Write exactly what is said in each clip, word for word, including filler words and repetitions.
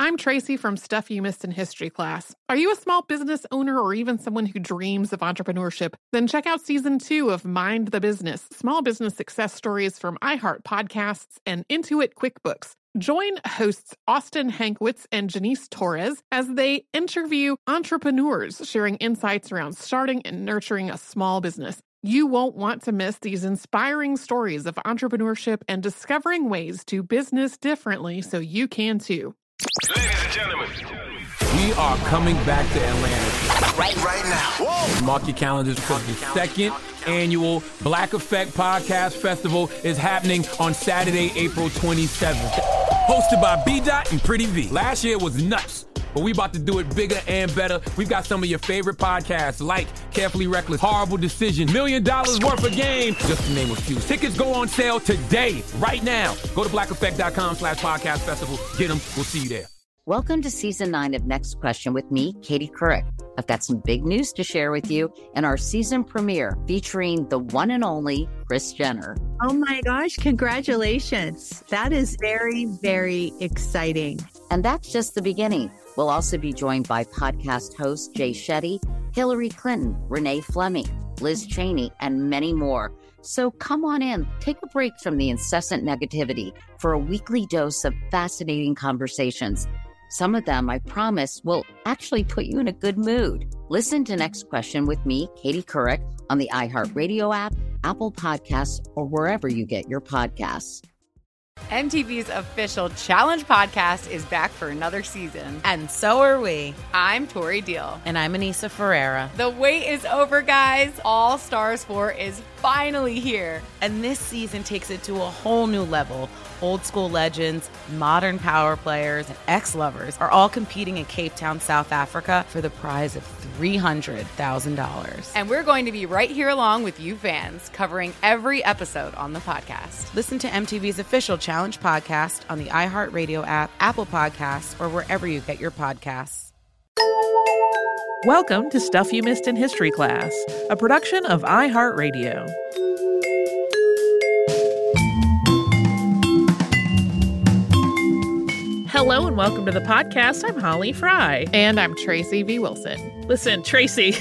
I'm Tracy from Stuff You Missed in History Class. Are you a small business owner or even someone who dreams of entrepreneurship? Then check out season two of Mind the Business, small business success stories from iHeart Podcasts and Intuit QuickBooks. Join hosts Austin Hankwitz and Janice Torres as they interview entrepreneurs sharing insights around starting and nurturing a small business. You won't want to miss these inspiring stories of entrepreneurship and discovering ways to business differently so you can too. Ladies and gentlemen, we are coming back to Atlanta. Right, right now. Whoa. Mark your calendars because the second annual Black Effect Podcast Festival is happening on Saturday, April twenty-seventh. Hosted by B-Dot and Pretty V. Last year was nuts, but we about to do it bigger and better. We've got some of your favorite podcasts like Carefully Reckless, Horrible Decision, Million Dollars Worth of Game, just to name a few. Tickets go on sale today, right now. Go to blackeffect.com slash podcast festival. Get them. We'll see you there. Welcome to season nine of Next Question with me, Katie Couric. I've got some big news to share with you in our season premiere featuring the one and only Kris Jenner. Oh my gosh, congratulations. That is very, very exciting. And that's just the beginning. We'll also be joined by podcast host Jay Shetty, Hillary Clinton, Renee Fleming, Liz Cheney, and many more. So come on in, take a break from the incessant negativity for a weekly dose of fascinating conversations. Some of them, I promise, will actually put you in a good mood. Listen to Next Question with me, Katie Couric, on the iHeartRadio app, Apple Podcasts, or wherever you get your podcasts. M T V's official Challenge podcast is back for another season. And so are we. I'm Tori Deal. And I'm Anissa Ferreira. The wait is over, guys. All Stars four is finally here. And this season takes it to a whole new level. Old school legends, modern power players, and ex-lovers are all competing in Cape Town, South Africa for the prize of three hundred thousand dollars. And we're going to be right here along with you fans, covering every episode on the podcast. Listen to M T V's official Challenge podcast on the iHeartRadio app, Apple Podcasts, or wherever you get your podcasts. Welcome to Stuff You Missed in History Class, a production of iHeartRadio. Hello and welcome to the podcast. I'm Holly Fry. And I'm Tracy V. Wilson. Listen, Tracy,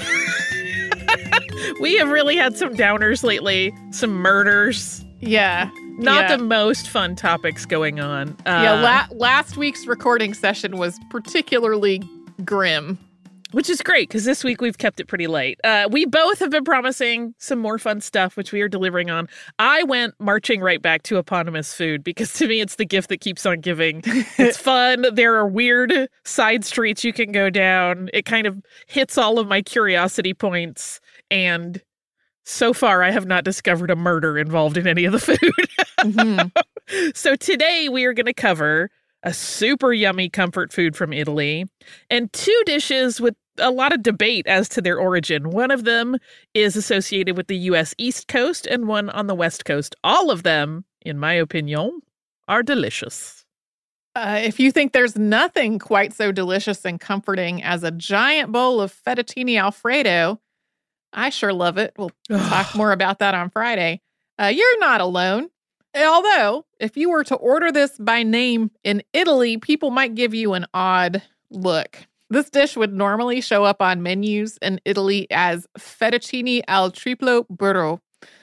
we have really had some downers lately, some murders. Yeah. Not yeah. the most fun topics going on. Uh, yeah, la- last week's recording session was particularly grim. Which is great, because this week we've kept it pretty light. Uh, we both have been promising some more fun stuff, which we are delivering on. I went marching right back to eponymous food, because to me it's the gift that keeps on giving. It's fun. There are weird side streets you can go down. It kind of hits all of my curiosity points. And so far, I have not discovered a murder involved in any of the food. Mm-hmm. So today we are going to cover a super yummy comfort food from Italy, and two dishes with a lot of debate as to their origin. One of them is associated with the U S East Coast and one on the West Coast. All of them, in my opinion, are delicious. Uh, if you think there's nothing quite so delicious and comforting as a giant bowl of fettuccine Alfredo, I sure love it. We'll talk more about that on Friday. Uh, you're not alone. Although, if you were to order this by name in Italy, people might give you an odd look. This dish would normally show up on menus in Italy as fettuccine al triplo burro,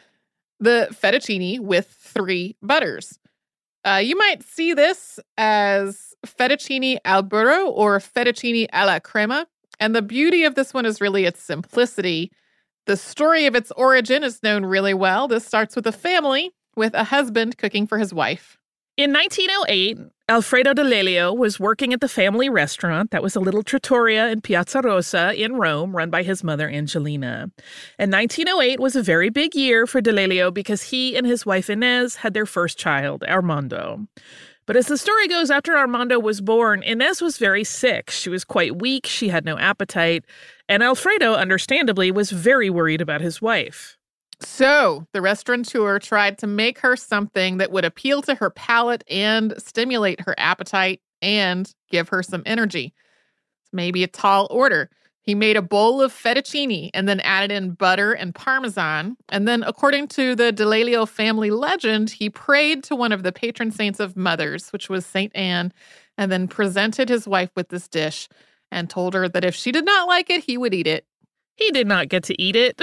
the fettuccine with three butters. Uh, you might see this as fettuccine al burro or fettuccine alla crema. And the beauty of this one is really its simplicity. The story of its origin is known really well. This starts with a family with a husband cooking for his wife. In nineteen oh eight, Alfredo Di Lelio was working at the family restaurant that was a little trattoria in Piazza Rosa in Rome, run by his mother, Angelina. And nineteen oh eight was a very big year for Di Lelio because he and his wife Inez had their first child, Armando. But as the story goes, after Armando was born, Inez was very sick. She was quite weak, she had no appetite, and Alfredo, understandably, was very worried about his wife. So the restaurateur tried to make her something that would appeal to her palate and stimulate her appetite and give her some energy. It's maybe a tall order. He made a bowl of fettuccine and then added in butter and Parmesan. And then, according to the Di Lelio family legend, he prayed to one of the patron saints of mothers, which was Saint Anne. and then presented his wife with this dish and told her that if she did not like it, he would eat it. He did not get to eat it.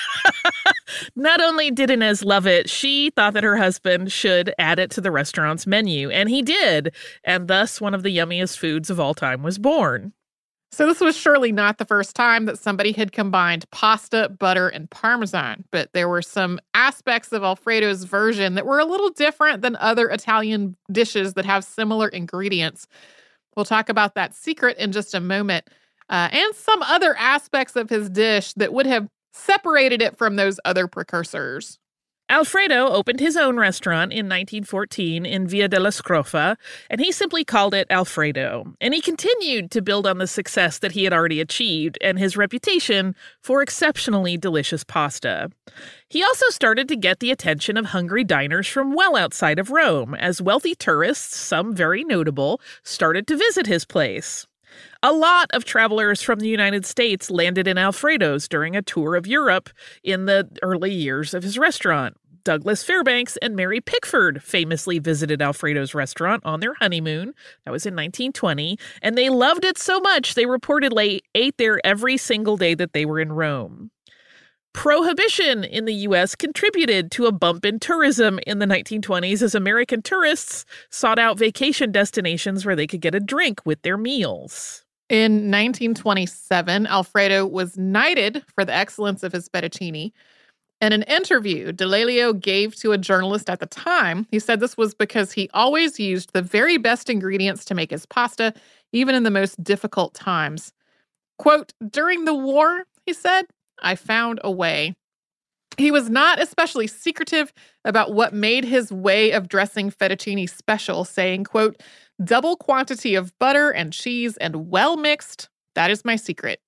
Not only did Inez love it, she thought that her husband should add it to the restaurant's menu, and he did. And thus, one of the yummiest foods of all time was born. So this was surely not the first time that somebody had combined pasta, butter, and Parmesan, but there were some aspects of Alfredo's version that were a little different than other Italian dishes that have similar ingredients. We'll talk about that secret in just a moment, uh, and some other aspects of his dish that would have separated it from those other precursors. Alfredo opened his own restaurant in nineteen fourteen in Via della Scrofa, and he simply called it Alfredo. And he continued to build on the success that he had already achieved and his reputation for exceptionally delicious pasta. He also started to get the attention of hungry diners from well outside of Rome, as wealthy tourists, some very notable, started to visit his place. A lot of travelers from the United States landed in Alfredo's during a tour of Europe in the early years of his restaurant. Douglas Fairbanks and Mary Pickford famously visited Alfredo's restaurant on their honeymoon. That was in nineteen twenty, and they loved it so much they reportedly ate there every single day that they were in Rome. Prohibition in the U S contributed to a bump in tourism in the nineteen twenties as American tourists sought out vacation destinations where they could get a drink with their meals. In nineteen twenty-seven, Alfredo was knighted for the excellence of his fettuccine. In an interview D'Amelio gave to a journalist at the time, he said this was because he always used the very best ingredients to make his pasta, even in the most difficult times. Quote, "During the war," he said, "I found a way." He was not especially secretive about what made his way of dressing fettuccine special, saying, quote, "Double quantity of butter and cheese and well mixed, that is my secret."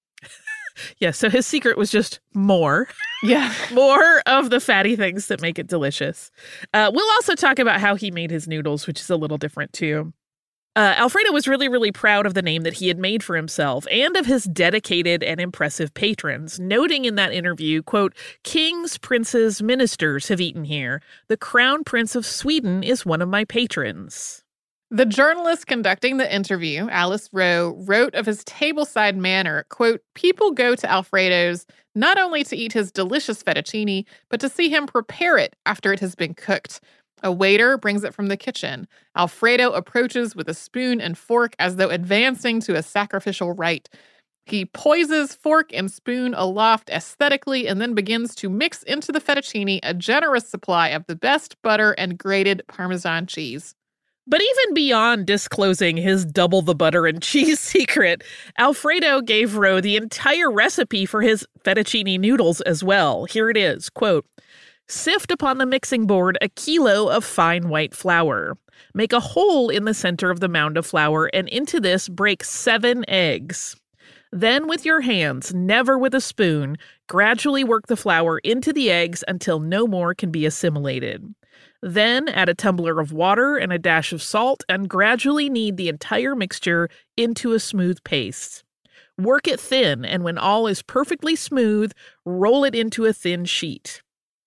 Yeah, so his secret was just more. Yeah. More of the fatty things that make it delicious. Uh, we'll also talk about how he made his noodles, which is a little different too. Uh, Alfredo was really, really proud of the name that he had made for himself and of his dedicated and impressive patrons, noting in that interview, quote, "Kings, princes, ministers have eaten here. The Crown Prince of Sweden is one of my patrons." The journalist conducting the interview, Alice Rowe, wrote of his tableside manner, quote, "People go to Alfredo's not only to eat his delicious fettuccine, but to see him prepare it after it has been cooked. A waiter brings it from the kitchen. Alfredo approaches with a spoon and fork as though advancing to a sacrificial rite. He poises fork and spoon aloft aesthetically and then begins to mix into the fettuccine a generous supply of the best butter and grated Parmesan cheese." But even beyond disclosing his double the butter and cheese secret, Alfredo gave Rowe the entire recipe for his fettuccine noodles as well. Here it is, quote, "Sift upon the mixing board a kilo of fine white flour. Make a hole in the center of the mound of flour, and into this break seven eggs. Then with your hands, never with a spoon, gradually work the flour into the eggs until no more can be assimilated. Then add a tumbler of water and a dash of salt and gradually knead the entire mixture into a smooth paste. Work it thin, and when all is perfectly smooth, roll it into a thin sheet.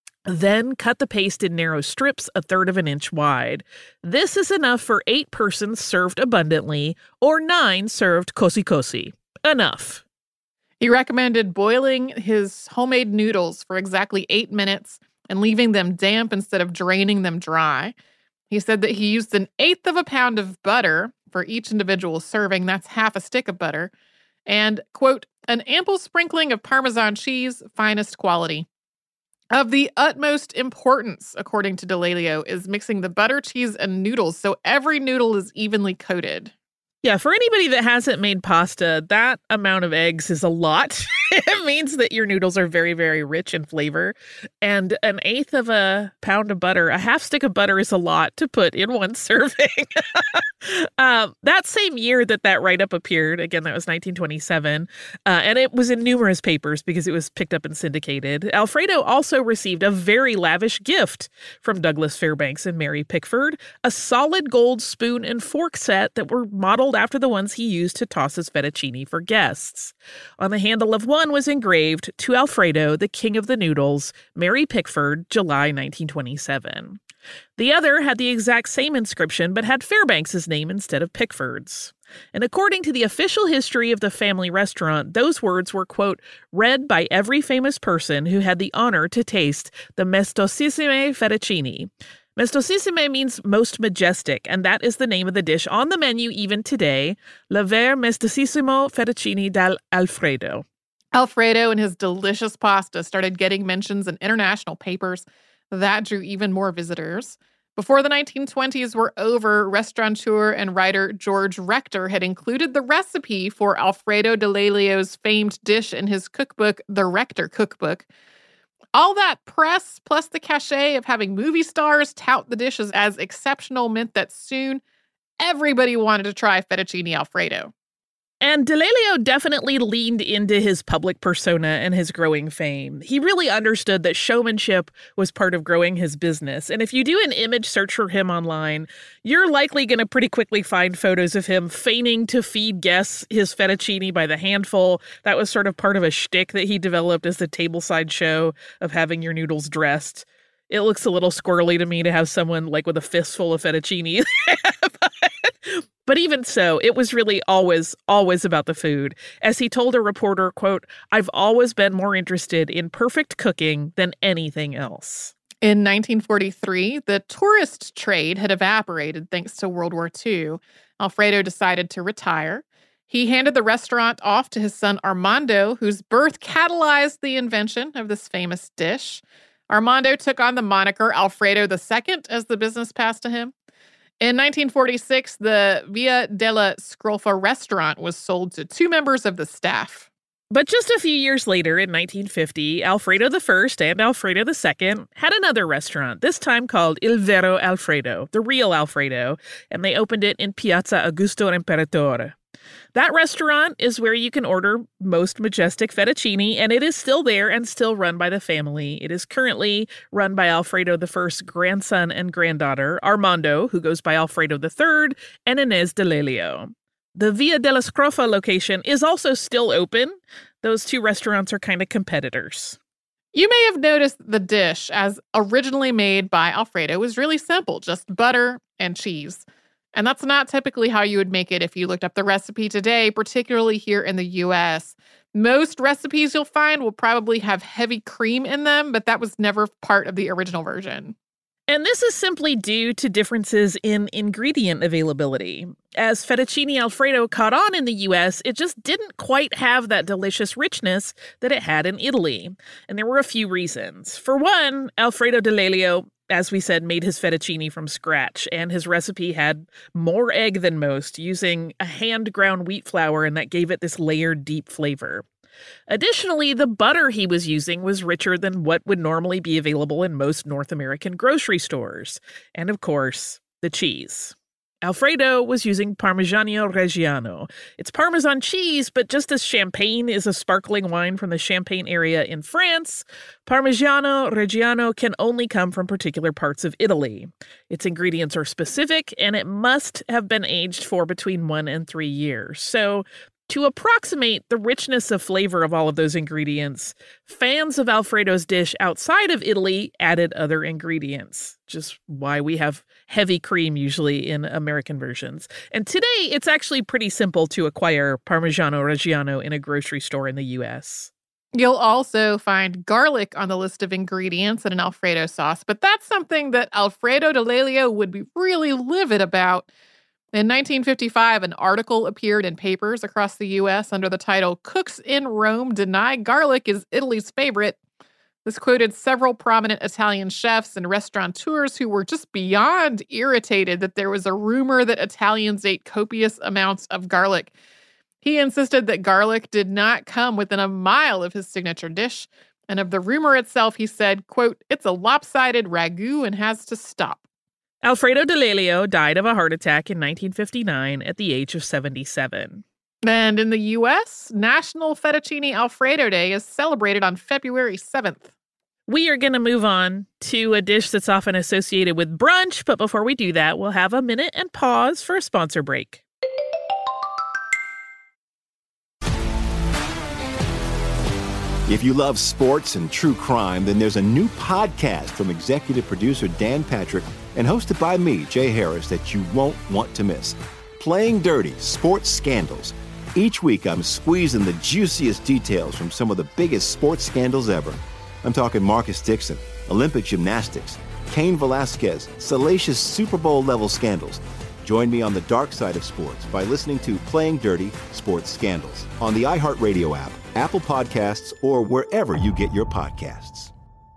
Then cut the paste in narrow strips a third of an inch wide. This is enough for eight persons served abundantly, or nine served così-così. Enough." He recommended boiling his homemade noodles for exactly eight minutes and leaving them damp instead of draining them dry. He said that he used an eighth of a pound of butter for each individual serving. That's half a stick of butter. And, quote, "An ample sprinkling of Parmesan cheese, finest quality. Of the utmost importance, according to D'Amelio, is mixing the butter, cheese, and noodles so every noodle is evenly coated." Yeah, for anybody that hasn't made pasta, that amount of eggs is a lot. It means that your noodles are very, very rich in flavor. And an eighth of a pound of butter, a half stick of butter is a lot to put in one serving. um, that same year that that write-up appeared, again, that was nineteen twenty-seven, uh, and it was in numerous papers because it was picked up and syndicated. Alfredo also received a very lavish gift from Douglas Fairbanks and Mary Pickford, a solid gold spoon and fork set that were modeled after the ones he used to toss his fettuccine for guests. On the handle of one was engraved, "To Alfredo, the King of the Noodles, Mary Pickford, July nineteen twenty-seven. The other had the exact same inscription but had Fairbanks' name instead of Pickford's. And according to the official history of the family restaurant, those words were, quote, read by every famous person who had the honor to taste the Mestosissime Fettuccine. Mestosissime means most majestic, and that is the name of the dish on the menu even today, Le Ver Mestosissimo Fettuccine dall'Alfredo. Alfredo and his delicious pasta started getting mentions in international papers. That drew even more visitors. Before the nineteen twenties were over, restaurateur and writer George Rector had included the recipe for Alfredo de Lelio's famed dish in his cookbook, The Rector Cookbook. All that press, plus the cachet of having movie stars tout the dishes as exceptional, meant that soon everybody wanted to try fettuccine Alfredo. And De Lelio definitely leaned into his public persona and his growing fame. He really understood that showmanship was part of growing his business. And if you do an image search for him online, you're likely going to pretty quickly find photos of him feigning to feed guests his fettuccine by the handful. That was sort of part of a shtick that he developed as the tableside show of having your noodles dressed. It looks a little squirrely to me to have someone like with a fistful of fettuccine. but, but even so, it was really always, always about the food. As he told a reporter, quote, I've always been more interested in perfect cooking than anything else. In nineteen forty-three, the tourist trade had evaporated thanks to World War Two. Alfredo decided to retire. He handed the restaurant off to his son Armando, whose birth catalyzed the invention of this famous dish. Armando took on the moniker Alfredo the Second as the business passed to him. In nineteen forty-six, the Via della Scrofa restaurant was sold to two members of the staff. But just a few years later, in nineteen fifty, Alfredo the First and Alfredo the Second had another restaurant, this time called Il Vero Alfredo, the real Alfredo, and they opened it in Piazza Augusto Imperatore. That restaurant is where you can order most majestic fettuccine, and it is still there and still run by the family. It is currently run by Alfredo the First's grandson and granddaughter, Armando, who goes by Alfredo the Third, and Inez de Lelio. The Via della Scrofa location is also still open. Those two restaurants are kind of competitors. You may have noticed the dish, as originally made by Alfredo, was really simple, just butter and cheese. And that's not typically how you would make it if you looked up the recipe today, particularly here in the U S. Most recipes you'll find will probably have heavy cream in them, but that was never part of the original version. And this is simply due to differences in ingredient availability. As fettuccine Alfredo caught on in the U S, it just didn't quite have that delicious richness that it had in Italy. And there were a few reasons. For one, Alfredo de Lelio, as we said, made his fettuccine from scratch, and his recipe had more egg than most, using a hand-ground wheat flour, and that gave it this layered, deep flavor. Additionally, the butter he was using was richer than what would normally be available in most North American grocery stores. And of course, the cheese. Alfredo was using Parmigiano Reggiano. It's Parmesan cheese, but just as Champagne is a sparkling wine from the Champagne area in France, Parmigiano Reggiano can only come from particular parts of Italy. Its ingredients are specific, and it must have been aged for between one and three years. So, to approximate the richness of flavor of all of those ingredients, fans of Alfredo's dish outside of Italy added other ingredients, just why we have heavy cream usually in American versions. And today, it's actually pretty simple to acquire Parmigiano Reggiano in a grocery store in the U S. You'll also find garlic on the list of ingredients in an Alfredo sauce, but that's something that Alfredo de Lelio would be really livid about. In nineteen fifty-five, an article appeared in papers across the U S under the title, Cooks in Rome Deny Garlic is Italy's Favorite. This quoted several prominent Italian chefs and restaurateurs who were just beyond irritated that there was a rumor that Italians ate copious amounts of garlic. He insisted that garlic did not come within a mile of his signature dish, and of the rumor itself, he said, quote, it's a lopsided ragu and has to stop. Alfredo de Lelio died of a heart attack in nineteen fifty-nine at the age of seventy-seven. And in the U S, National Fettuccine Alfredo Day is celebrated on February seventh. We are going to move on to a dish that's often associated with brunch, but before we do that, we'll have a minute and pause for a sponsor break. If you love sports and true crime, then there's a new podcast from executive producer Dan Patrick and hosted by me, Jay Harris, that you won't want to miss. Playing Dirty: Sports Scandals. Each week, I'm squeezing the juiciest details from some of the biggest sports scandals ever. I'm talking Marcus Dixon, Olympic gymnastics, Cain Velasquez, salacious Super Bowl-level scandals. Join me on the dark side of sports by listening to Playing Dirty: Sports Scandals on the iHeartRadio app, Apple Podcasts, or wherever you get your podcasts.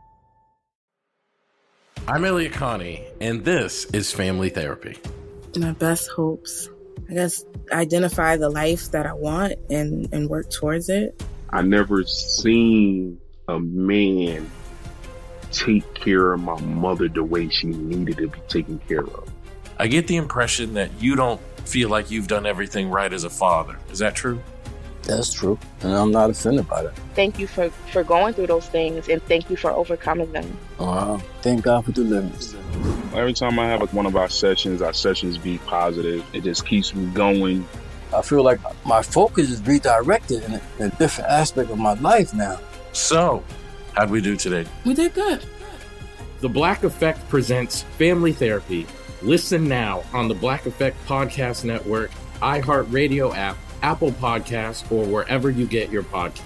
I'm Elliot Connie, and this is Family Therapy. My best hopes, I guess, identify the life that I want and, and work towards it. I never seen a man take care of my mother the way she needed to be taken care of. I get the impression that you don't feel like you've done everything right as a father. Is that true? That's true, and I'm not offended by that. Thank you for, for going through those things, and thank you for overcoming them. Wow. Thank God for deliverance. Every time I have one of our sessions, our sessions be positive. It just keeps me going. I feel like my focus is redirected in a, in a different aspect of my life now. So, how'd we do today? We did good. The Black Effect presents Family Therapy. Listen now on the Black Effect Podcast Network, iHeartRadio app, Apple Podcasts, or wherever you get your podcasts.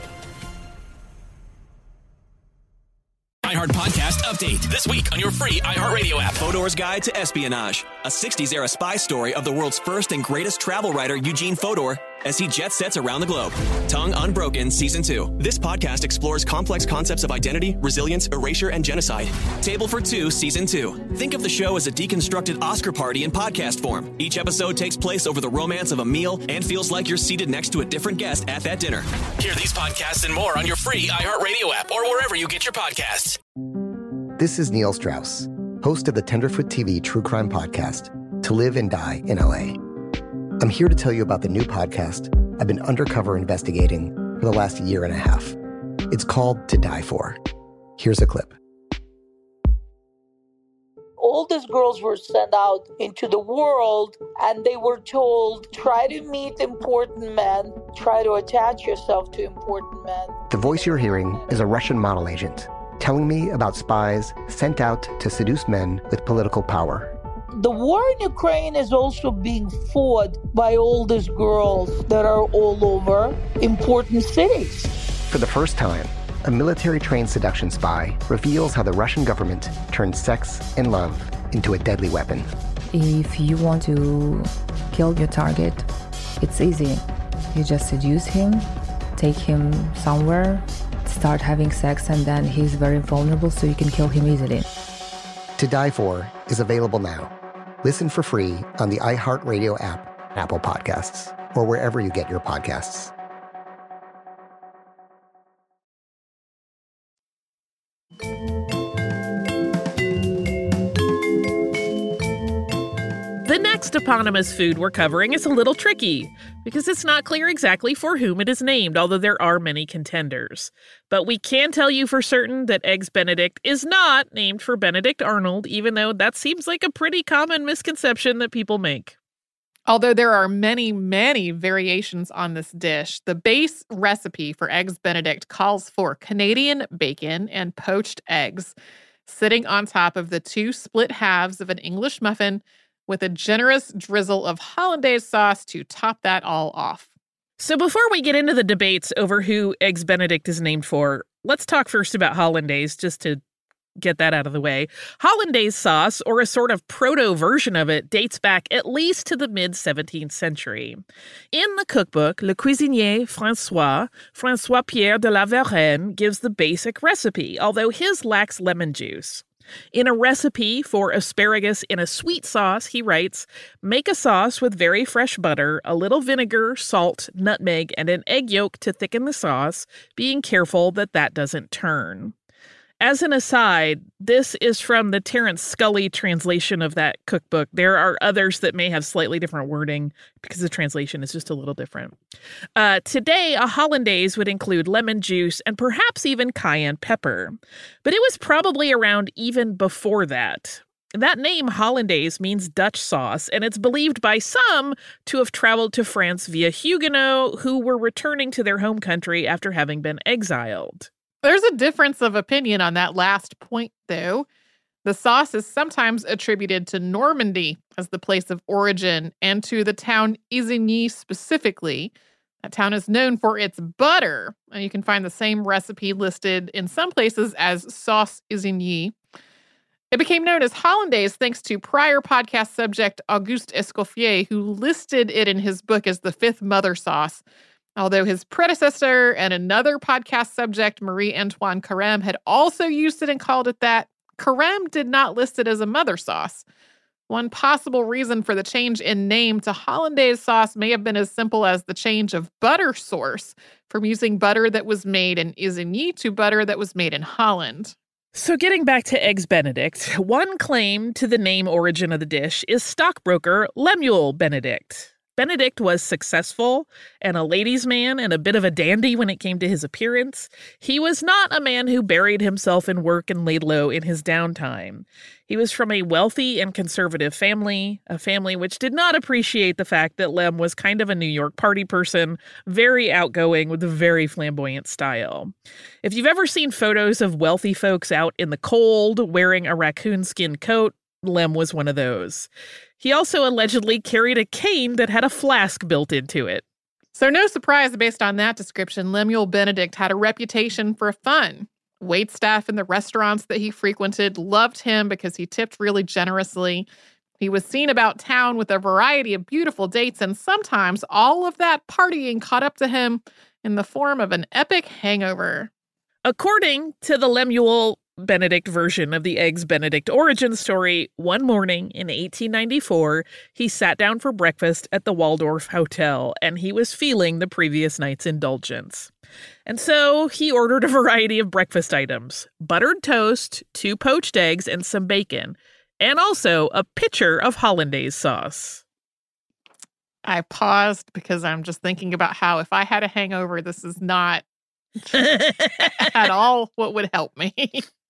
iHeart Podcast Update. This week on your free iHeartRadio app. Fodor's Guide to Espionage. A sixties-era spy story of the world's first and greatest travel writer, Eugene Fodor, as he jet sets around the globe. Tongue Unbroken Season two. This podcast explores complex concepts of identity, resilience, erasure, and genocide. Table for Two Season two. Think of the show as a deconstructed Oscar party in podcast form. Each episode takes place over the romance of a meal and feels like you're seated next to a different guest at that dinner. Hear these podcasts and more on your free iHeartRadio app or wherever you get your podcasts. This is Neil Strauss, host of the Tenderfoot T V true crime podcast, To Live and Die in L A. I'm here to tell you about the new podcast I've been undercover investigating for the last year and a half. It's called To Die For. Here's a clip. All these girls were sent out into the world and they were told, try to meet important men, try to attach yourself to important men. The voice you're hearing is a Russian model agent telling me about spies sent out to seduce men with political power. The war in Ukraine is also being fought by all these girls that are all over important cities. For the first time, a military-trained seduction spy reveals how the Russian government turned sex and love into a deadly weapon. If you want to kill your target, it's easy. You just seduce him, take him somewhere, start having sex, and then he's very vulnerable, so you can kill him easily. To Die For is available now. Listen for free on the iHeartRadio app, Apple Podcasts, or wherever you get your podcasts. The next eponymous food we're covering is a little tricky because it's not clear exactly for whom it is named, although there are many contenders. But we can tell you for certain that Eggs Benedict is not named for Benedict Arnold, even though that seems like a pretty common misconception that people make. Although there are many, many variations on this dish, the base recipe for Eggs Benedict calls for Canadian bacon and poached eggs sitting on top of the two split halves of an English muffin with a generous drizzle of hollandaise sauce to top that all off. So before we get into the debates over who Eggs Benedict is named for, let's talk first about hollandaise, just to get that out of the way. Hollandaise sauce, or a sort of proto-version of it, dates back at least to the mid-seventeenth century. In the cookbook, Le Cuisinier François, François-Pierre de la Varenne, gives the basic recipe, although his lacks lemon juice. In a recipe for asparagus in a sweet sauce, he writes, make a sauce with very fresh butter, a little vinegar, salt, nutmeg, and an egg yolk to thicken the sauce, being careful that that doesn't turn. As an aside, this is from the Terence Scully translation of that cookbook. There are others that may have slightly different wording because the translation is just a little different. Uh, today, a hollandaise would include lemon juice and perhaps even cayenne pepper. But it was probably around even before that. That name, hollandaise, means Dutch sauce, and it's believed by some to have traveled to France via Huguenots who were returning to their home country after having been exiled. There's a difference of opinion on that last point, though. The sauce is sometimes attributed to Normandy as the place of origin and to the town Isigny specifically. That town is known for its butter, and you can find the same recipe listed in some places as sauce Isigny. It became known as hollandaise thanks to prior podcast subject Auguste Escoffier, who listed it in his book as the fifth mother sauce. Although his predecessor and another podcast subject, Marie-Antoine Carême, had also used it and called it that, Carême did not list it as a mother sauce. One possible reason for the change in name to hollandaise sauce may have been as simple as the change of butter source from using butter that was made in Isigny to butter that was made in Holland. So getting back to Eggs Benedict, one claim to the name origin of the dish is stockbroker Lemuel Benedict. Benedict was successful and a ladies' man and a bit of a dandy when it came to his appearance. He was not a man who buried himself in work and laid low in his downtime. He was from a wealthy and conservative family, a family which did not appreciate the fact that Lem was kind of a New York party person, very outgoing with a very flamboyant style. If you've ever seen photos of wealthy folks out in the cold wearing a raccoon skin coat, Lem was one of those. He also allegedly carried a cane that had a flask built into it. So no surprise based on that description, Lemuel Benedict had a reputation for fun. Waitstaff in the restaurants that he frequented loved him because he tipped really generously. He was seen about town with a variety of beautiful dates, and sometimes all of that partying caught up to him in the form of an epic hangover. According to the Lemuel Benedict version of the Eggs Benedict origin story, one morning in eighteen ninety-four, he sat down for breakfast at the Waldorf Hotel, and he was feeling the previous night's indulgence. And so he ordered a variety of breakfast items, buttered toast, two poached eggs, and some bacon, and also a pitcher of hollandaise sauce. I paused because I'm just thinking about how if I had a hangover, this is not at all what would help me.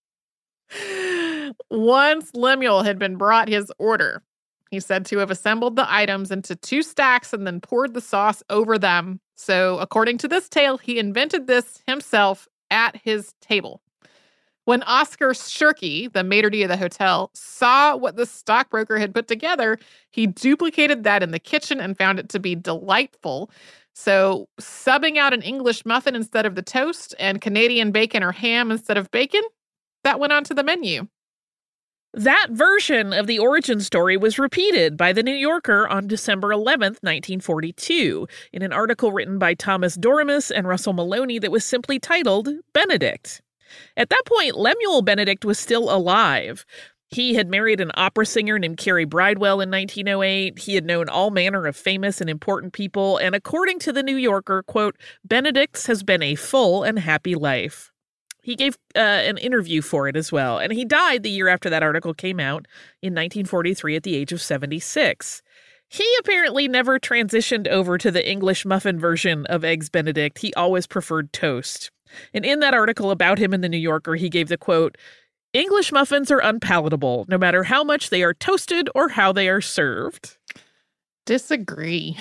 Once Lemuel had been brought his order, he said to have assembled the items into two stacks and then poured the sauce over them. So, according to this tale, he invented this himself at his table. When Oscar Shirky, the maitre d' of the hotel, saw what the stockbroker had put together, he duplicated that in the kitchen and found it to be delightful. So, subbing out an English muffin instead of the toast and Canadian bacon or ham instead of bacon, that went onto the menu. That version of the origin story was repeated by The New Yorker on December eleventh, nineteen forty-two, in an article written by Thomas Doremus and Russell Maloney that was simply titled Benedict. At that point, Lemuel Benedict was still alive. He had married an opera singer named Carrie Bridewell in nineteen oh eight. He had known all manner of famous and important people, and according to The New Yorker, quote, Benedict's has been a full and happy life. He gave uh, an interview for it as well, and he died the year after that article came out in nineteen forty-three at the age of seventy-six. He apparently never transitioned over to the English muffin version of Eggs Benedict. He always preferred toast. And in that article about him in The New Yorker, he gave the quote, English muffins are unpalatable, no matter how much they are toasted or how they are served. Disagree.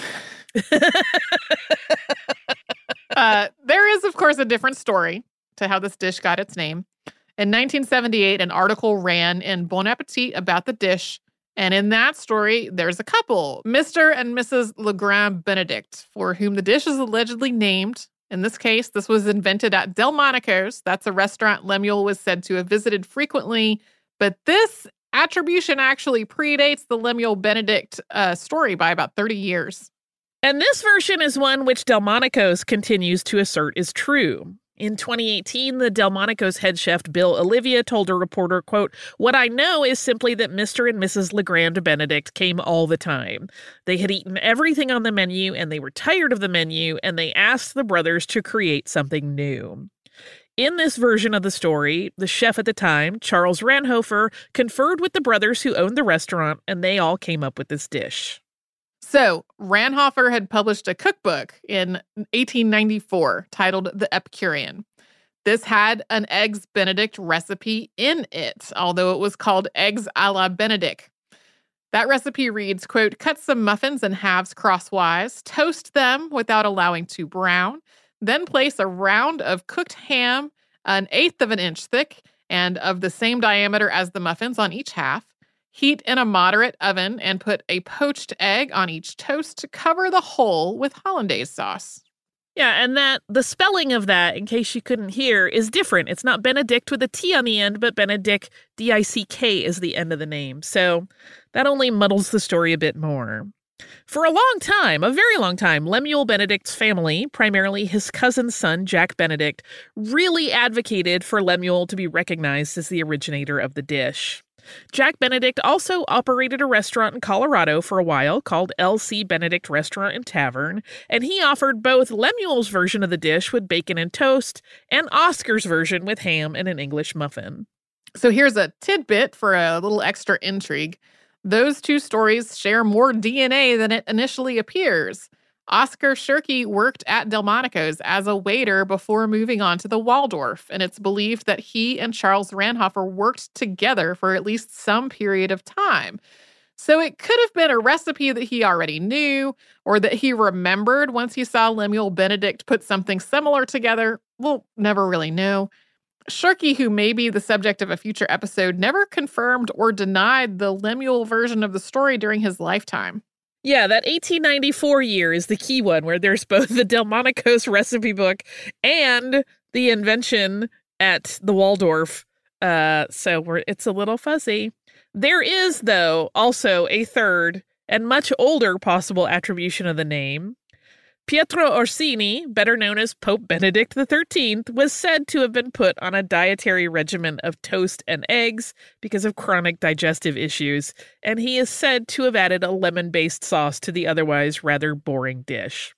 uh, there is, of course, a different story to how this dish got its name. In nineteen seventy-eight, an article ran in Bon Appetit about the dish, and in that story, there's a couple, Mister and Missus Legrand Benedict, for whom the dish is allegedly named. In this case, this was invented at Delmonico's. That's a restaurant Lemuel was said to have visited frequently, but this attribution actually predates the Lemuel Benedict uh, story by about thirty years. And this version is one which Delmonico's continues to assert is true. In twenty eighteen, the Delmonico's head chef Bill Olivia told a reporter, quote, what I know is simply that Mister and Missus Legrand Benedict came all the time. They had eaten everything on the menu, and they were tired of the menu, and they asked the brothers to create something new. In this version of the story, the chef at the time, Charles Ranhofer, conferred with the brothers who owned the restaurant, and they all came up with this dish. So, Ranhofer had published a cookbook in eighteen ninety-four titled The Epicurean. This had an Eggs Benedict recipe in it, although it was called Eggs a la Benedict. That recipe reads, quote, cut some muffins in halves crosswise, toast them without allowing to brown, then place a round of cooked ham an eighth of an inch thick and of the same diameter as the muffins on each half. Heat in a moderate oven and put a poached egg on each toast to cover the whole with hollandaise sauce. Yeah, and that the spelling of that, in case you couldn't hear, is different. It's not Benedict with a T on the end, but Benedict, D I C K, is the end of the name. So that only muddles the story a bit more. For a long time, a very long time, Lemuel Benedict's family, primarily his cousin's son, Jack Benedict, really advocated for Lemuel to be recognized as the originator of the dish. Jack Benedict also operated a restaurant in Colorado for a while called L C Benedict Restaurant and Tavern, and he offered both Lemuel's version of the dish with bacon and toast and Oscar's version with ham and an English muffin. So here's a tidbit for a little extra intrigue. Those two stories share more D N A than it initially appears. Oscar Shirky worked at Delmonico's as a waiter before moving on to the Waldorf, and it's believed that he and Charles Ranhofer worked together for at least some period of time. So it could have been a recipe that he already knew, or that he remembered once he saw Lemuel Benedict put something similar together. We'll never really know. Shirky, who may be the subject of a future episode, never confirmed or denied the Lemuel version of the story during his lifetime. Yeah, that eighteen ninety-four year is the key one, where there's both the Delmonico's recipe book and the invention at the Waldorf. Uh, so we're, it's a little fuzzy. There is, though, also a third and much older possible attribution of the name. Pietro Orsini, better known as Pope Benedict the thirteenth, was said to have been put on a dietary regimen of toast and eggs because of chronic digestive issues, and he is said to have added a lemon-based sauce to the otherwise rather boring dish.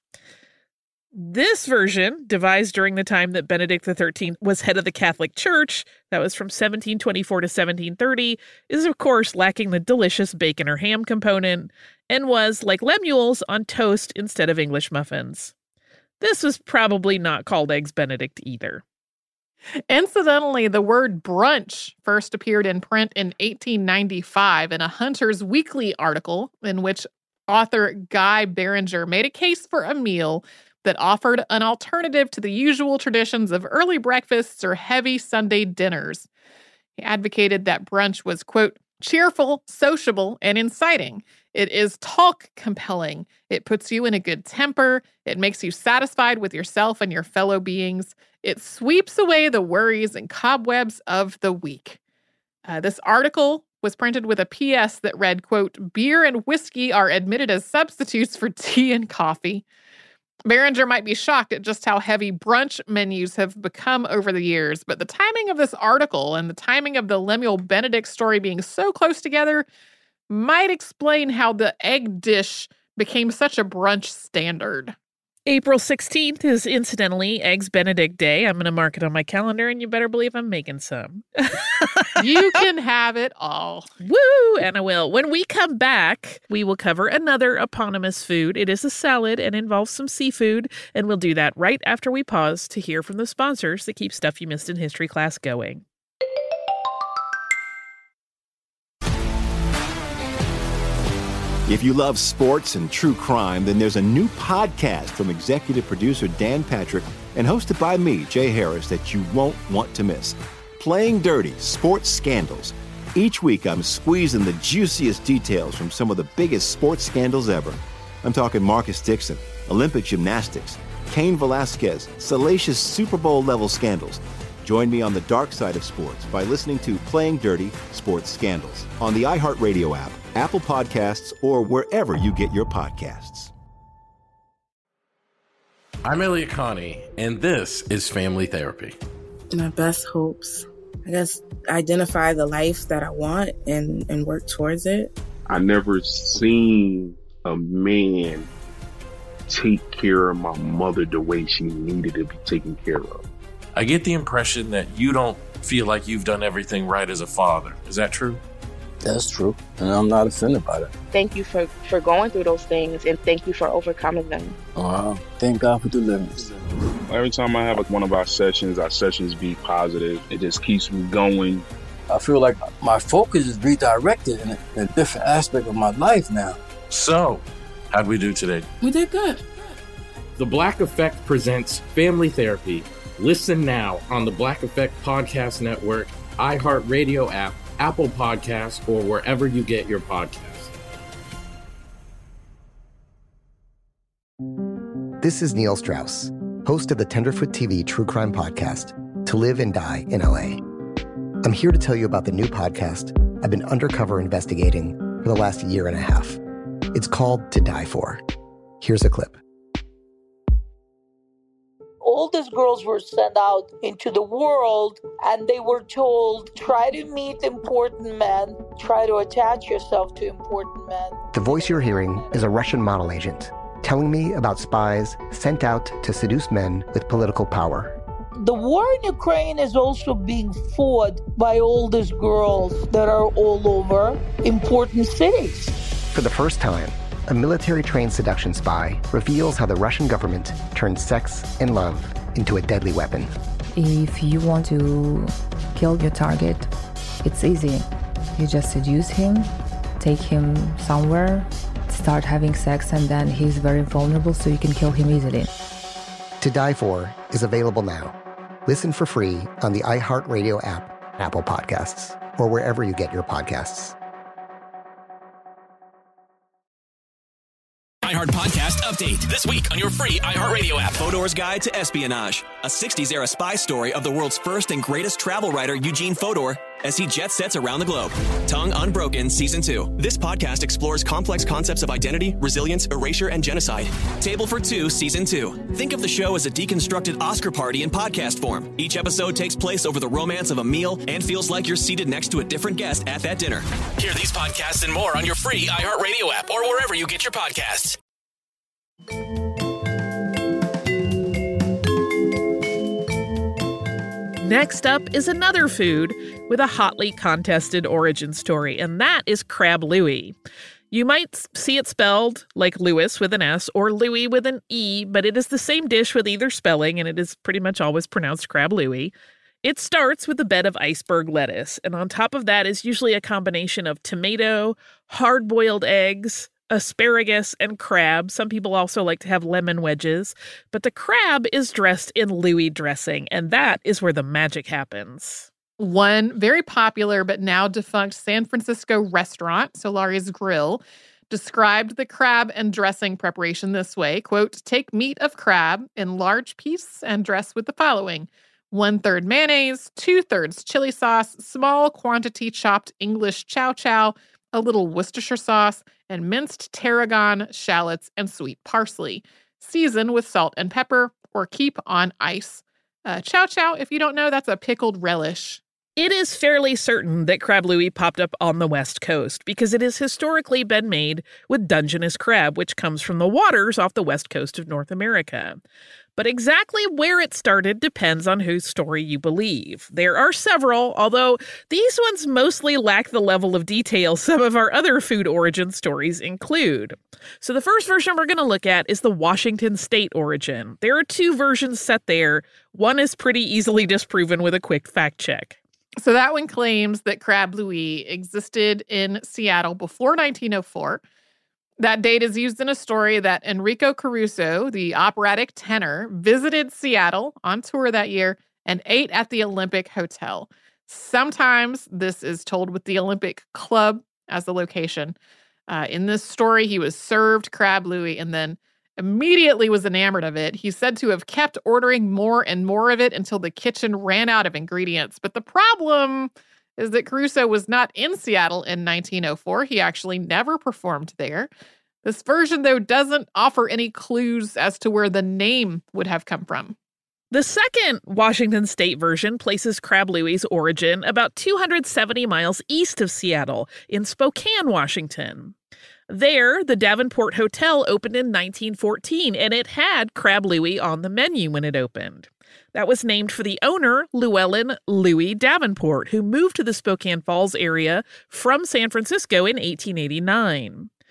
This version, devised during the time that Benedict the thirteenth was head of the Catholic Church, that was from seventeen twenty-four to seventeen thirty, is of course lacking the delicious bacon or ham component, and was, like Lemuel's, on toast instead of English muffins. This was probably not called Eggs Benedict either. Incidentally, the word brunch first appeared in print in eighteen ninety-five in a Hunter's Weekly article in which author Guy Barringer made a case for a meal that offered an alternative to the usual traditions of early breakfasts or heavy Sunday dinners. He advocated that brunch was, quote, cheerful, sociable, and inciting. It is talk compelling. It puts you in a good temper. It makes you satisfied with yourself and your fellow beings. It sweeps away the worries and cobwebs of the week. Uh, this article was printed with a P S that read, quote, beer and whiskey are admitted as substitutes for tea and coffee. Barringer might be shocked at just how heavy brunch menus have become over the years, but the timing of this article and the timing of the Lemuel Benedict story being so close together might explain how the egg dish became such a brunch standard. April sixteenth is incidentally Eggs Benedict Day. I'm going to mark it on my calendar, and you better believe I'm making some. You can have it all. Woo! And I will. When we come back, we will cover another eponymous food. It is a salad and involves some seafood, and we'll do that right after we pause to hear from the sponsors that keep Stuff You Missed in History class going. If you love sports and true crime, then there's a new podcast from executive producer Dan Patrick and hosted by me, Jay Harris, that you won't want to miss. Playing Dirty: Sports Scandals. Each week, I'm squeezing the juiciest details from some of the biggest sports scandals ever. I'm talking Marcus Dixon, Olympic gymnastics, Cain Velasquez, salacious Super Bowl-level scandals. Join me on the dark side of sports by listening to Playing Dirty: Sports Scandals on the iHeartRadio app, Apple Podcasts, or wherever you get your podcasts. I'm Elliot Connie, and this is Family Therapy. My best hopes, I guess, identify the life that I want and, and work towards it. I never seen a man take care of my mother the way she needed to be taken care of. I get the impression that you don't feel like you've done everything right as a father. Is that true? That's true, and I'm not offended by that. Thank you for, for going through those things, and thank you for overcoming them. Wow. Thank God for deliverance. Every time I have like one of our sessions, our sessions be positive. It just keeps me going. I feel like my focus is redirected in a, in a different aspect of my life now. So, how'd we do today? We did good. The Black Effect presents Family Therapy. Listen now on the Black Effect Podcast Network, iHeartRadio app, Apple Podcasts, or wherever you get your podcasts. This is Neil Strauss, host of the Tenderfoot T V True Crime Podcast, To Live and Die in L A. I'm here to tell you about the new podcast I've been undercover investigating for the last year and a half. It's called To Die For. Here's a clip. All these girls were sent out into the world and they were told, try to meet important men, try to attach yourself to important men. The voice you're hearing is a Russian model agent telling me about spies sent out to seduce men with political power. The war in Ukraine is also being fought by all these girls that are all over important cities. For the first time, a military-trained seduction spy reveals how the Russian government turned sex and love into a deadly weapon. If you want to kill your target, it's easy. You just seduce him, take him somewhere, start having sex, and then he's very vulnerable, so you can kill him easily. To Die For is available now. Listen for free on the iHeartRadio app, Apple Podcasts, or wherever you get your podcasts. iHeart Podcast Update. This week on your free iHeartRadio app. Fodor's Guide to Espionage. A sixties-era spy story of the world's first and greatest travel writer, Eugene Fodor, as he jet sets around the globe. Tongue Unbroken Season two. This podcast explores complex concepts of identity, resilience, erasure, and genocide. Table for Two Season two. Think of the show as a deconstructed Oscar party in podcast form. Each episode takes place over the romance of a meal and feels like you're seated next to a different guest at that dinner. Hear these podcasts and more on your free iHeartRadio app or wherever you get your podcasts. Next up is another food with a hotly contested origin story, and that is crab Louis. You might see it spelled like Lewis with an S or Louis with an E, but it is the same dish with either spelling, and it is pretty much always pronounced crab Louis. It starts with a bed of iceberg lettuce, and on top of that is usually a combination of tomato, hard-boiled eggs, asparagus, and crab. Some people also like to have lemon wedges, but the crab is dressed in Louis dressing, and that is where the magic happens. One very popular but now defunct San Francisco restaurant, Solari's Grill, described the crab and dressing preparation this way, quote, take meat of crab in large piece and dress with the following: one-third mayonnaise, two-thirds chili sauce, small quantity chopped English chow chow, a little Worcestershire sauce, and minced tarragon, shallots, and sweet parsley. Season with salt and pepper or keep on ice. Uh, chow chow, if you don't know, that's a pickled relish. It is fairly certain that crab Louis popped up on the West Coast because it has historically been made with Dungeness crab, which comes from the waters off the west coast of North America. But exactly where it started depends on whose story you believe. There are several, although these ones mostly lack the level of detail some of our other food origin stories include. So the first version we're going to look at is the Washington State origin. There are two versions set there. One is pretty easily disproven with a quick fact check. So that one claims that crab Louis existed in Seattle before nineteen oh four. That date is used in a story that Enrico Caruso, the operatic tenor, visited Seattle on tour that year and ate at the Olympic Hotel. Sometimes this is told with the Olympic Club as the location. Uh, in this story, he was served crab Louis and then immediately was enamored of it. He's said to have kept ordering more and more of it until the kitchen ran out of ingredients. But the problem is that Caruso was not in Seattle in nineteen oh four. He actually never performed there. This version, though, doesn't offer any clues as to where the name would have come from. The second Washington State version places crab Louis' origin about two hundred seventy miles east of Seattle in Spokane, Washington. There, the Davenport Hotel opened in nineteen fourteen, and it had crab Louis on the menu when it opened. That was named for the owner, Llewellyn Louis Davenport, who moved to the Spokane Falls area from San Francisco in eighteen eighty-nine.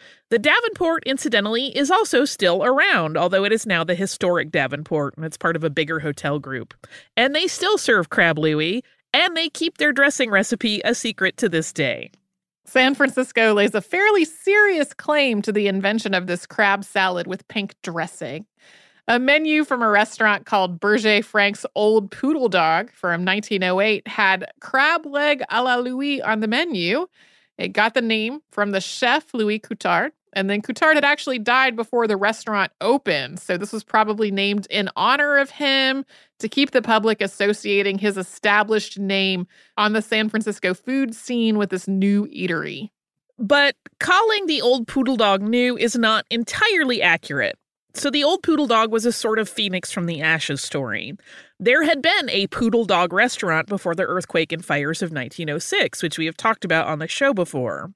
The Davenport, incidentally, is also still around, although it is now the historic Davenport, and it's part of a bigger hotel group. And they still serve crab louis, and they keep their dressing recipe a secret to this day. San Francisco lays a fairly serious claim to the invention of this crab salad with pink dressing. A menu from a restaurant called Berger Frank's Old Poodle Dog from nineteen oh eight had crab leg à la Louis on the menu. It got the name from the chef Louis Coutard, and then Coutard had actually died before the restaurant opened, so this was probably named in honor of him to keep the public associating his established name on the San Francisco food scene with this new eatery. But calling the Old Poodle Dog new is not entirely accurate. So the Old Poodle Dog was a sort of phoenix from the ashes story. There had been a Poodle Dog restaurant before the earthquake and fires of nineteen oh six, which we have talked about on the show before.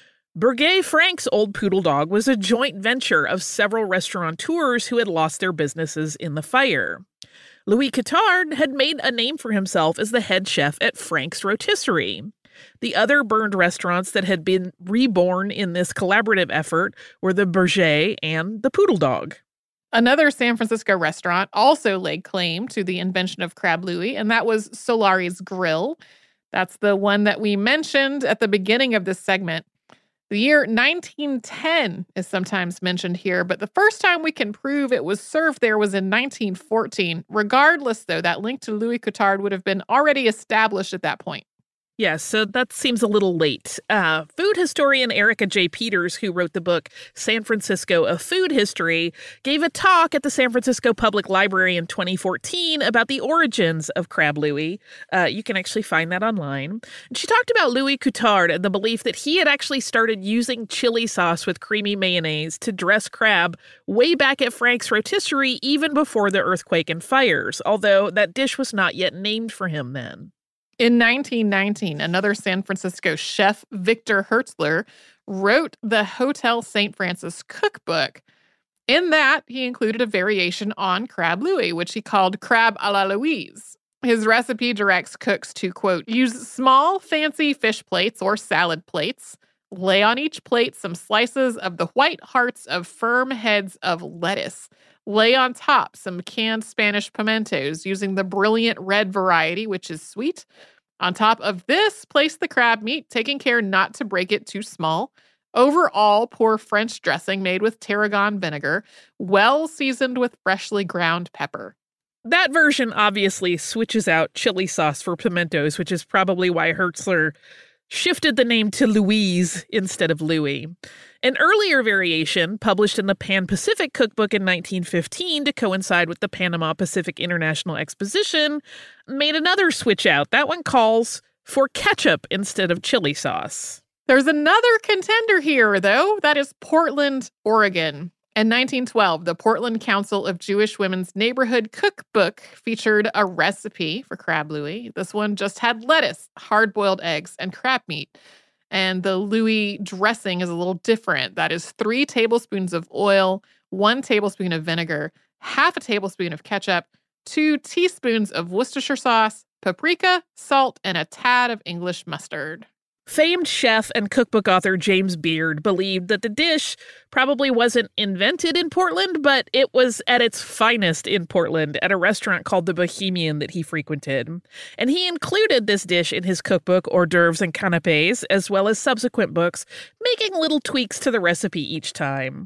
Berger Frank's Old Poodle Dog was a joint venture of several restaurateurs who had lost their businesses in the fire. Louis Coutard had made a name for himself as the head chef at Frank's Rotisserie. The other burned restaurants that had been reborn in this collaborative effort were the Berger and the Poodle Dog. Another San Francisco restaurant also laid claim to the invention of crab louis, and that was Solari's Grill. That's the one that we mentioned at the beginning of this segment. The year nineteen ten is sometimes mentioned here, but the first time we can prove it was served there was in nineteen fourteen. Regardless, though, that link to Louis Coutard would have been already established at that point. Yes, so that seems a little late. Uh, food historian Erica J. Peters, who wrote the book San Francisco, A Food History, gave a talk at the San Francisco Public Library in twenty fourteen about the origins of crab louis. Uh, you can actually find that online. And she talked about Louis Coutard and the belief that he had actually started using chili sauce with creamy mayonnaise to dress crab way back at Frank's Rotisserie, even before the earthquake and fires, although that dish was not yet named for him then. In nineteen nineteen, another San Francisco chef, Victor Hertzler, wrote the Hotel Saint Francis cookbook. In that, he included a variation on crab louis, which he called crab à la Louise. His recipe directs cooks to, quote, use small, fancy fish plates or salad plates, lay on each plate some slices of the white hearts of firm heads of lettuce, lay on top some canned Spanish pimentos using the brilliant red variety, which is sweet. On top of this, place the crab meat, taking care not to break it too small. Over all, pour French dressing made with tarragon vinegar, well seasoned with freshly ground pepper. That version obviously switches out chili sauce for pimentos, which is probably why Hertzler shifted the name to Louise instead of Louis. An earlier variation, published in the Pan-Pacific Cookbook in nineteen fifteen to coincide with the Panama Pacific International Exposition, made another switch out. That one calls for ketchup instead of chili sauce. There's another contender here, though. That is Portland, Oregon. In nineteen twelve, the Portland Council of Jewish Women's Neighborhood Cookbook featured a recipe for crab louis. This one just had lettuce, hard-boiled eggs, and crab meat. And the Louis dressing is a little different. That is three tablespoons of oil, one tablespoon of vinegar, half a tablespoon of ketchup, two teaspoons of Worcestershire sauce, paprika, salt, and a tad of English mustard. Famed chef and cookbook author James Beard believed that the dish probably wasn't invented in Portland, but it was at its finest in Portland at a restaurant called the Bohemian that he frequented. And he included this dish in his cookbook, Hors d'oeuvres and canapés, as well as subsequent books, making little tweaks to the recipe each time.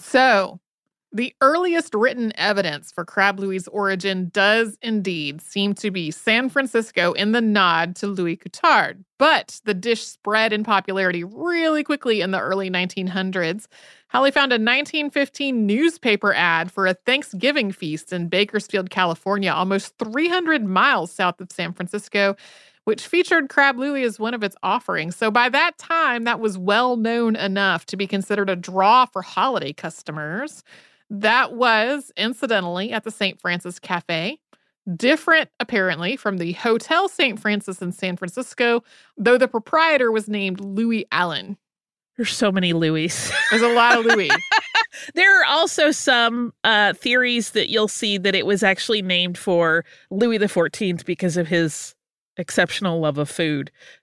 So, the earliest written evidence for crab louis' origin does indeed seem to be San Francisco in the nod to Louis Coutard, but the dish spread in popularity really quickly in the early nineteen hundreds. Holly found a nineteen fifteen newspaper ad for a Thanksgiving feast in Bakersfield, California, almost three hundred miles south of San Francisco, which featured crab louis as one of its offerings. So by that time, that was well known enough to be considered a draw for holiday customers. That was, incidentally, at the Saint Francis Cafe. Different, apparently, from the Hotel Saint Francis in San Francisco, though the proprietor was named Louis Allen. There's so many Louis. There's a lot of Louis. There are also some uh, theories that you'll see that it was actually named for Louis the fourteenth because of his exceptional love of food.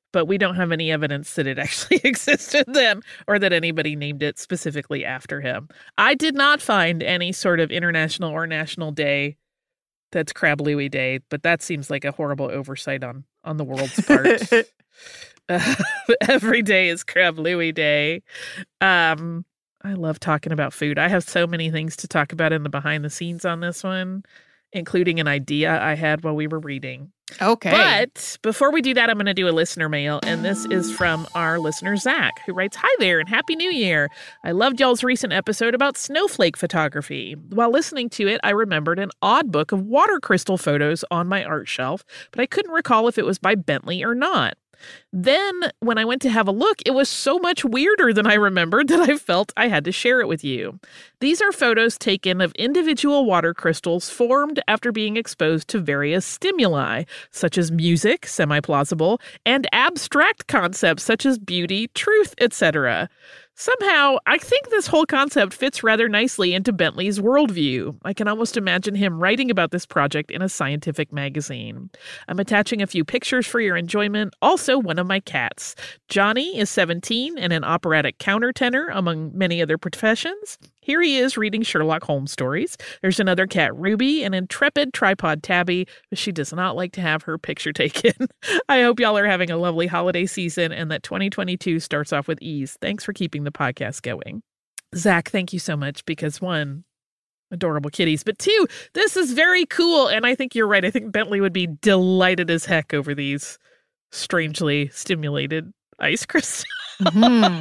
but we don't have any evidence that it actually existed then or that anybody named it specifically after him. I did not find any sort of international or national day that's Crab Louie Day, but that seems like a horrible oversight on, on the world's part. uh, every day is Crab Louie Day. Um, I love talking about food. I have so many things to talk about in the behind the scenes on this one, including an idea I had while we were reading. Okay. But before we do that, I'm going to do a listener mail. And this is from our listener, Zach, who writes, "Hi there and Happy New Year. I loved y'all's recent episode about snowflake photography. While listening to it, I remembered an odd book of water crystal photos on my art shelf, but I couldn't recall if it was by Bentley or not. Then, when I went to have a look, it was so much weirder than I remembered that I felt I had to share it with you. These are photos taken of individual water crystals formed after being exposed to various stimuli, such as music, semi-plausible, and abstract concepts such as beauty, truth, et cetera. Somehow, I think this whole concept fits rather nicely into Bentley's worldview. I can almost imagine him writing about this project in a scientific magazine. I'm attaching a few pictures for your enjoyment. Also, one of my cats. Johnny is seventeen and an operatic countertenor, among many other professions. Here he is reading Sherlock Holmes stories. There's another cat, Ruby, an intrepid tripod tabby, but she does not like to have her picture taken. I hope y'all are having a lovely holiday season and that twenty twenty-two starts off with ease. Thanks for keeping the podcast going." Zach, thank you so much because one, adorable kitties, but two, this is very cool. And I think you're right. I think Bentley would be delighted as heck over these strangely stimulated ice crystals. Mm-hmm.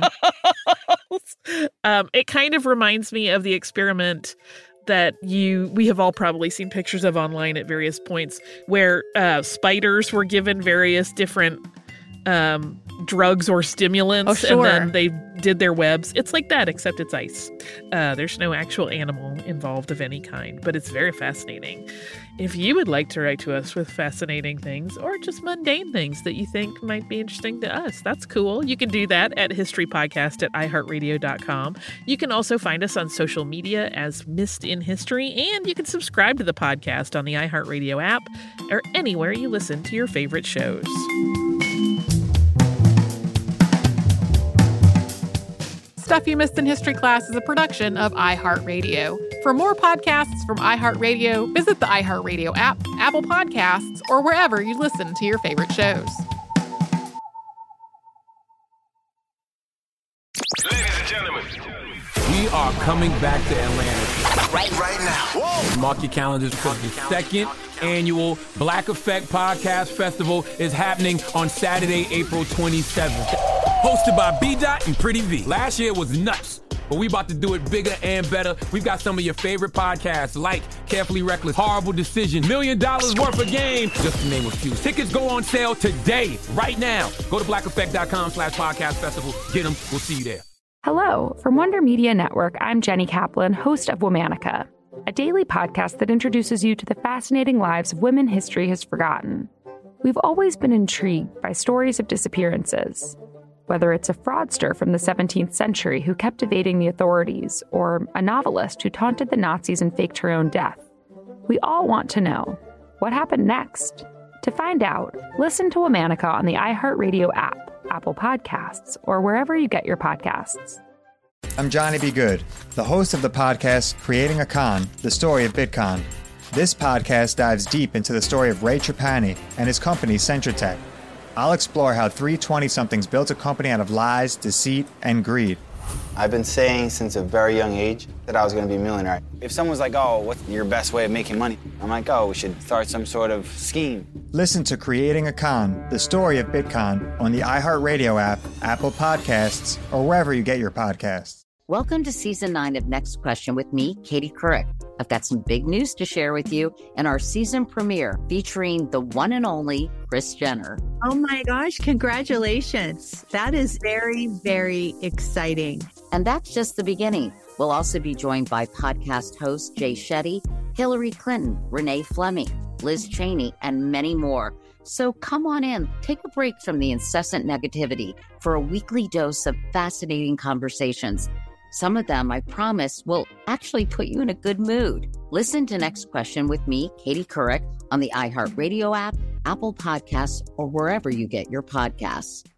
um, it kind of reminds me of the experiment that you we have all probably seen pictures of online at various points where uh, spiders were given various different um, drugs or stimulants, oh, sure. and then they did their webs. It's like that, except it's ice. Uh, there's no actual animal involved of any kind, but it's very fascinating. If you would like to write to us with fascinating things or just mundane things that you think might be interesting to us, that's cool. You can do that at historypodcast at i heart radio dot com. You can also find us on social media as Missed in History, and you can subscribe to the podcast on the iHeartRadio app or anywhere you listen to your favorite shows. Stuff You Missed in History Class is a production of iHeartRadio. For more podcasts from iHeartRadio, visit the iHeartRadio app, Apple Podcasts, or wherever you listen to your favorite shows. Ladies and gentlemen, we are coming back to Atlanta. Right, right now. Whoa. Mark your calendars because the second annual Black Effect Podcast Festival is happening on Saturday, April twenty-seventh. Hosted by B Dot and Pretty V. Last year was nuts, but we about to do it bigger and better. We've got some of your favorite podcasts like Carefully Reckless, Horrible Decision, Million Dollars Worth of Game, just to name a few. Tickets go on sale today, right now. Go to black effect dot com slash podcast festival. Get them. We'll see you there. Hello. From Wonder Media Network, I'm Jenny Kaplan, host of Womanica, a daily podcast that introduces you to the fascinating lives of women history has forgotten. We've always been intrigued by stories of disappearances. Whether it's a fraudster from the seventeenth century who kept evading the authorities, or a novelist who taunted the Nazis and faked her own death, we all want to know what happened next. To find out, listen to Womanica on the iHeartRadio app, Apple Podcasts, or wherever you get your podcasts. I'm Johnny B. Good, the host of the podcast Creating a Con, the story of Bitcoin. This podcast dives deep into the story of Ray Trapani and his company Centratech. I'll explore how three twenty-somethings built a company out of lies, deceit, and greed. I've been saying since a very young age that I was going to be a millionaire. If someone's like, oh, what's your best way of making money? I'm like, oh, we should start some sort of scheme. Listen to Creating a Con, the story of Bitcoin, on the iHeartRadio app, Apple Podcasts, or wherever you get your podcasts. Welcome to Season nine of Next Question with me, Katie Couric. I've got some big news to share with you in our season premiere featuring the one and only Kris Jenner. Oh my gosh, congratulations. That is very, very exciting. And that's just the beginning. We'll also be joined by podcast host Jay Shetty, Hillary Clinton, Renee Fleming, Liz Cheney, and many more. So come on in, take a break from the incessant negativity for a weekly dose of fascinating conversations. Some of them, I promise, will actually put you in a good mood. Listen to Next Question with me, Katie Couric, on the iHeartRadio app, Apple Podcasts, or wherever you get your podcasts.